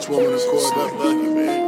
each woman accordingly, man.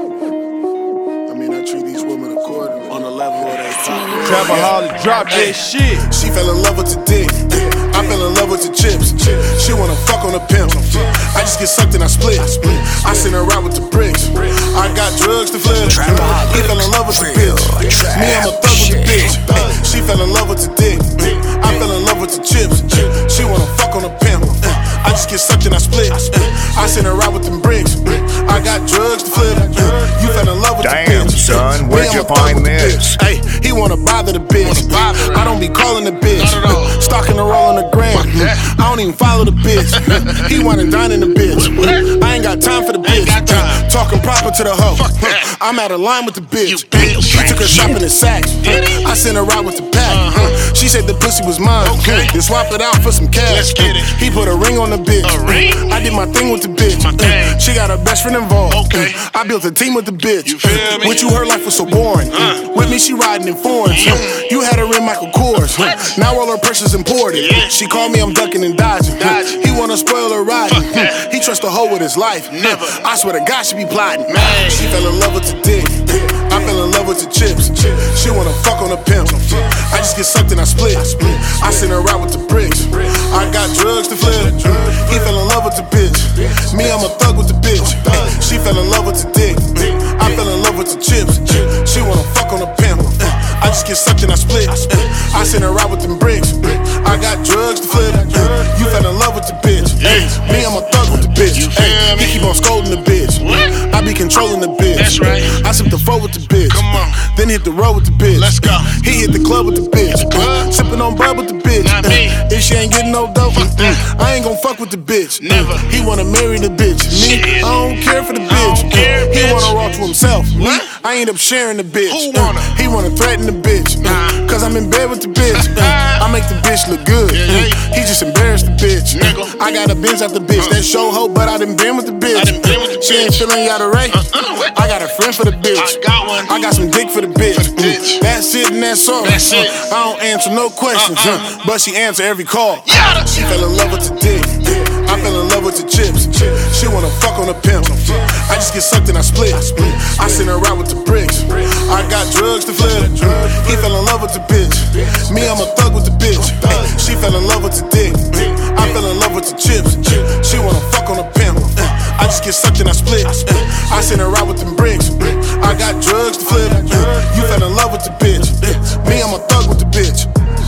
I mean, I treat each woman accordingly on the level of that top. Trapaholic, drop that shit. She fell in love with the dick. I fell in love with the chips. She wanna fuck on the pimp. I just get sucked and I split. I send her out with the bricks. I got drugs to flip. He fell in love with the bitch. Me, I'm a thug with the bitch. She fell in love with the dick. I fell in love with the chips. She wanna fuck on the pimp. I just get sucked and I split. I send her out with them bricks. I got drugs to flip. You fell in love with the bitch. Damn, son, where'd you find this? Hey, he wanna bother the bitch. I don't be calling the bitch. Stalking her all on the gram. I don't even follow the bitch. He wanna dine in the bitch. I ain't got time for the bitch. Talking proper to the hoe. I'm out of line with the bitch. She took her shopping in Saks. I sent her out with the pack. She said the pussy was mine. Then swap it out for some cash. He put a ring on the bitch. I did my thing with the bitch. She got her best friend involved. I built a team with the bitch. With you, her life was so boring. With me, she riding in foreigns. You had her in Michael Kors. Now all her pressure's imported. She called me, I'm ducking and dodging. He wanna spoil her riding. He trusts a hoe with his life. I swear to God, she be plotting. She fell in love with the dick. I fell in love with the chips. She wanna fuck on the pimp. I just get sucked and I split. I send her out with the bricks. I got drugs to flip. He fell in love with the bitch. Me, I'm a thug with the bitch. She fell in love with the dick. I fell in love with the chips. She wanna fuck on the pimp. I just get sucked and I split. I send her out with them bricks. I got drugs to flip. You fell in love with the bitch. Me, I'm a thug with the bitch. He keep on scolding the bitch. I be controlling the bitch. That's right. I sip the four with the bitch. Come on. Then hit the road with the bitch. Let's go. He hit the club with the bitch. Sipping on bud with the bitch. Not me. If she ain't getting no dope, I ain't gon' fuck with the bitch. Never. He wanna marry the bitch. Me, Shit. I don't care for the bitch. don't care, He bitch. wanna raw to himself. Me, What? I ain't up sharing the bitch. Who wanna? He wanna threaten the bitch. Cause I'm in bed with the bitch. I make the bitch look good. He just embarrassed the bitch. Nigga. I got a Benz out the bitch. That show hoe, but I done been with the bitch. I done been with the She ain't bitch. feeling Yada Ray. what? I got a friend for the bitch. I got one. I got some dick for the bitch. For the bitch. That's it and that's all. That's it. I don't answer no questions, but she answer every call. Yada. She fell in love with the dick. I fell in love with the chips. She wanna fuck on the pimp. I just get sucked and I split. I send her out with the bricks. I got drugs to flip. He fell in love with the bitch. Me, I'm a thug with the bitch. She fell in love with the dick. I fell in love with the chips. She wanna fuck on the pimp. I just get sucked and I split. I send her out with them bricks. I got drugs to flip. You fell in love with the bitch. Me, I'm a thug with the bitch.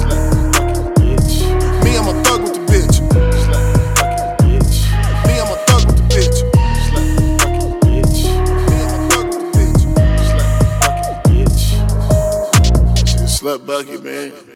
Me, I'm a thug with the bitch. Me, I'm a thug with the bitch. Me, I'm a thug with the bitch. She a slut bucket, man.